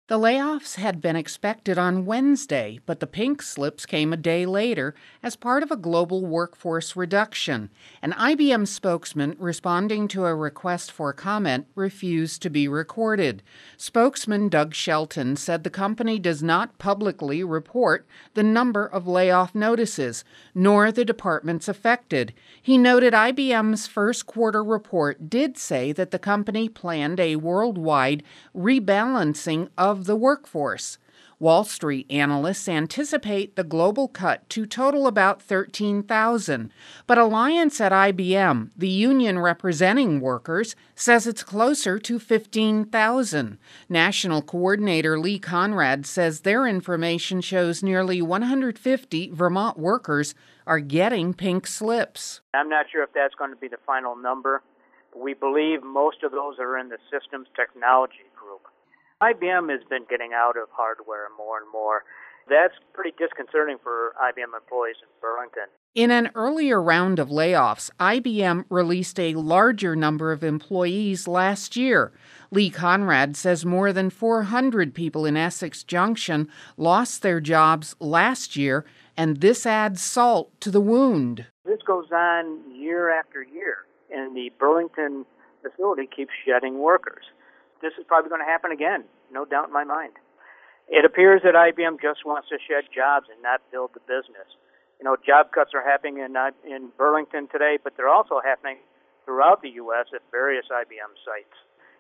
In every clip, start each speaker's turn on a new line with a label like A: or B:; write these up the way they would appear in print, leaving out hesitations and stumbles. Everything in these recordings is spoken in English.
A: The layoffs had been expected on Wednesday, but the pink slips came a day later as part of a global workforce reduction. An IBM spokesman responding to a request for comment refused to be recorded. Spokesman Doug Shelton said the company does not publicly report the number of layoff notices, nor the departments affected. He noted IBM's first quarter report did say that the company planned a worldwide rebalancing of the workforce. Wall Street analysts anticipate the global cut to total about 13,000, but Alliance at IBM, the union representing workers, says it's closer to 15,000. National Coordinator Lee Conrad says their information shows nearly 150 Vermont workers are getting pink slips.
B: I'm not sure if that's going to be the final number. We believe most of those are in the systems technology group. IBM has been getting out of hardware more and more. That's pretty disconcerting for IBM employees in Burlington.
A: In an earlier round of layoffs, IBM released a larger number of employees last year. Lee Conrad says more than 400 people in Essex Junction lost their jobs last year, and this adds salt to the wound.
B: This goes on year after year, and the Burlington facility keeps shedding workers. This is probably going to happen again, no doubt in my mind. It appears that IBM just wants to shed jobs and not build the business. You know, job cuts are happening in Burlington today, but they're also happening throughout the U.S. at various IBM sites.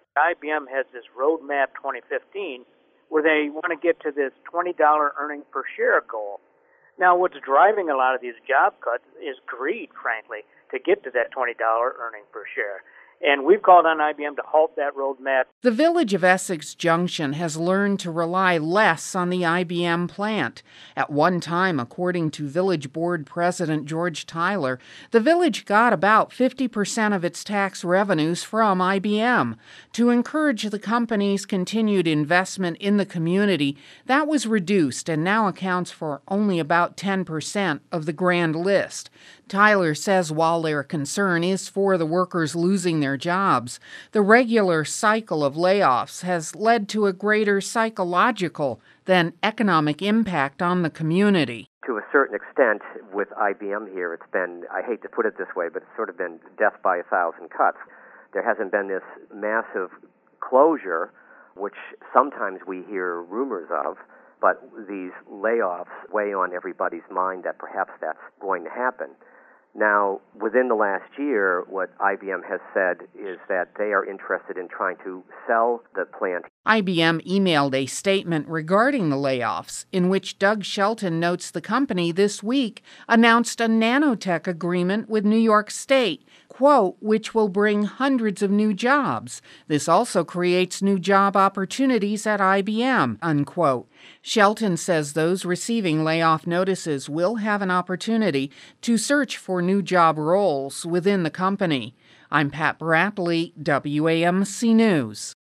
B: IBM has this Roadmap 2015 where they want to get to this $20 earning per share goal. Now, what's driving a lot of these job cuts is greed, frankly, to get to that $20 earning per share. And we've called on IBM to halt that roadmap.
A: The village of Essex Junction has learned to rely less on the IBM plant. At one time, according to Village Board President George Tyler, the village got about 50% of its tax revenues from IBM. To encourage the company's continued investment in the community, that was reduced and now accounts for only about 10% of the grand list. Tyler says while their concern is for the workers losing their jobs, the regular cycle of layoffs has led to a greater psychological than economic impact on the community.
C: To a certain extent, with IBM here, it's been, I hate to put it this way, but it's sort of been death by 1,000 cuts. There hasn't been this massive closure, which sometimes we hear rumors of, but these layoffs weigh on everybody's mind that perhaps that's going to happen. Now, within the last year, what IBM has said is that they are interested in trying to sell the plant.
A: IBM emailed a statement regarding the layoffs, in which Doug Shelton notes the company this week announced a nanotech agreement with New York State, quote, which will bring hundreds of new jobs. This also creates new job opportunities at IBM, unquote. Shelton says those receiving layoff notices will have an opportunity to search for new job roles within the company. I'm Pat Bradley, WAMC News.